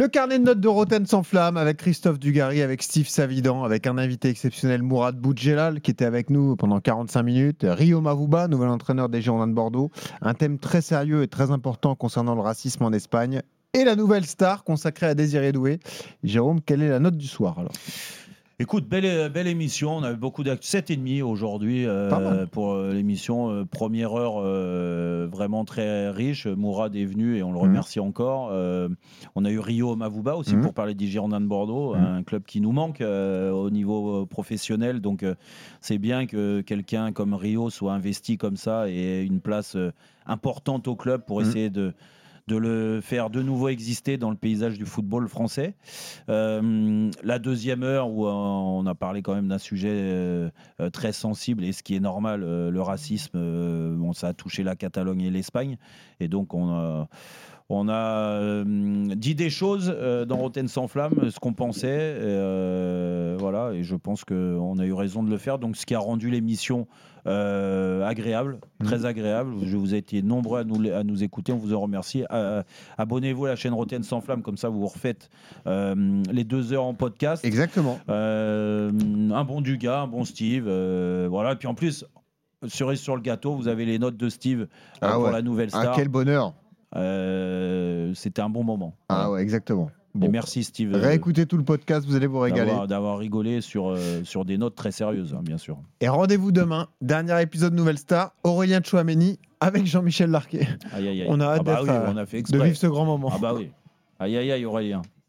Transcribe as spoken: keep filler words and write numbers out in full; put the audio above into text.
Le carnet de notes de Rotten sans flamme avec Christophe Dugarry, avec Steve Savidan, avec un invité exceptionnel, Mourad Boudjelal, qui était avec nous pendant quarante-cinq minutes. Rio Mavuba, nouvel entraîneur des Girondins de Bordeaux. Un thème très sérieux et très important concernant le racisme en Espagne. Et la nouvelle star consacrée à Désiré Doué. Jérôme, quelle est la note du soir alors ? Écoute, belle, belle émission. On avait beaucoup d'actu. sept et demi aujourd'hui euh, pour euh, l'émission. Euh, première heure euh, vraiment très riche. Mourad est venu et on le remercie mmh. encore. Euh, on a eu Rio Mavuba aussi mmh. pour parler des Girondins de Bordeaux, mmh. un club qui nous manque euh, au niveau professionnel. Donc euh, c'est bien que quelqu'un comme Rio soit investi comme ça et ait une place euh, importante au club pour mmh. essayer de de le faire de nouveau exister dans le paysage du football français. Euh, la deuxième heure, où on a parlé quand même d'un sujet euh, très sensible, et ce qui est normal, euh, le racisme, euh, bon, ça a touché la Catalogne et l'Espagne, et donc on a... On a euh, dit des choses euh, dans Rotten sans flamme, ce qu'on pensait, et, euh, voilà, et je pense qu'on a eu raison de le faire. Donc, ce qui a rendu l'émission euh, agréable, très agréable. Je vous ai été nombreux à nous, à nous écouter, on vous en remercie. Euh, abonnez-vous à la chaîne Rotten sans flamme, comme ça vous refaites euh, les deux heures en podcast. Exactement. Euh, un bon Dugas, un bon Steve, euh, voilà. Et puis en plus, cerise sur le gâteau, vous avez les notes de Steve euh, ah pour ouais. la nouvelle star. Ah, quel bonheur. Euh, c'était un bon moment. Ah voilà. Ouais, exactement. Bon. Et merci Steve. Réécoutez tout le podcast, vous allez vous régaler. D'avoir, d'avoir rigolé sur, euh, sur des notes très sérieuses, hein, bien sûr. Et rendez-vous demain, dernier épisode Nouvelle Star, Aurélien Tchouameni avec Jean-Michel Larquet. Aïe, aïe, aïe. On a hâte ah bah d'être, oui, on a fait de vivre ce grand moment. Ah bah oui. Aïe, aïe, aïe, Aurélien.